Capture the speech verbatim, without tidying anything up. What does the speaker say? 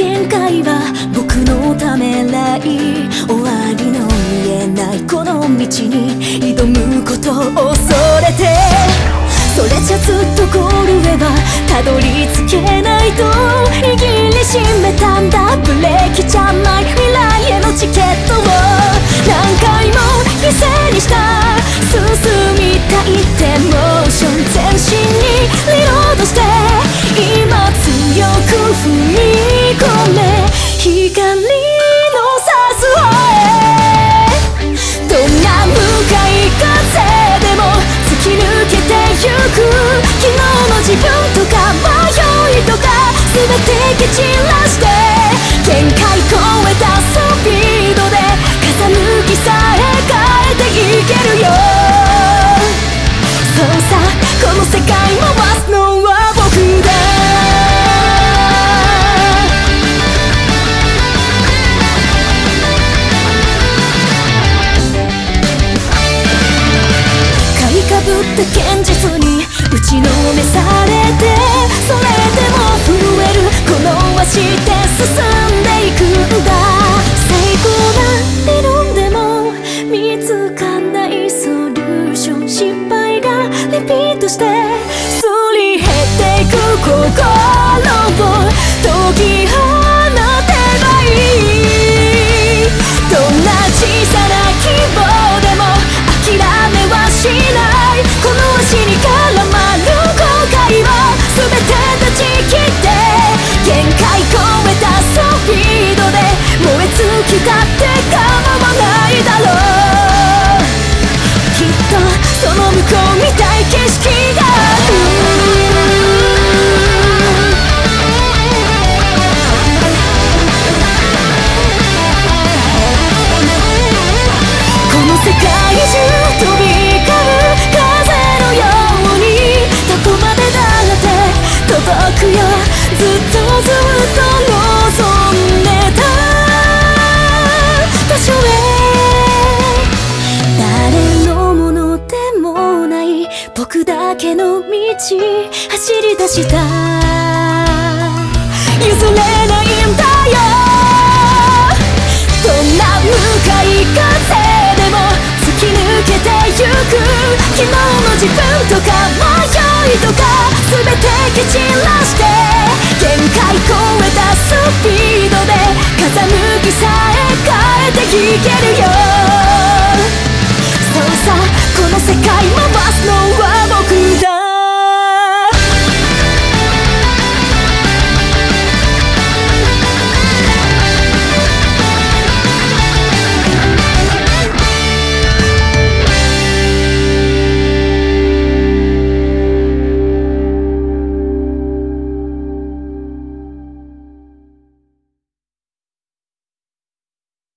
限界は僕のためらい、終わりの見えないこの道に挑むことを恐れて、それじゃずっとゴールへはたどり着けないと握りしめたんだ。ブレーキじゃない未来へのチケットを何回も犠牲にした。進みたいってモーション全身にリロードして、今強く踏み込め光の差す方へ。どんな向かい風でも突き抜けてゆく。昨日の自分とか迷いとか全て蹴散らして、限界超えたスピードで風向きさえ変えていけるよ。そうさ、この世界回すのは僕だ。買いかぶった現実に打ちのめされて、それでも震えるこの足で進んでいくんだ。最高な理論でも見つかんないソリューション、失敗がリピートしてすり減っていく心を解き放てばいい。どんな小さな希望でも諦めはしない。この足に絡まる後悔を全て断ち切って、限界超えたスピードで燃え尽きたって構わないだろう。きっとその向こう見たい景色がある。この世界中飛び交う風のようにどこまでだって届くよ。ずっとずっと望んでた場所へ。誰のものでもない僕だけの道走り出した。譲れないんだよ。どんな向かい風でも突き抜けてゆく。昨日の自分とか迷いとか全て蹴散らして、限界超えたスピードで風向きさえ変えていけるよ。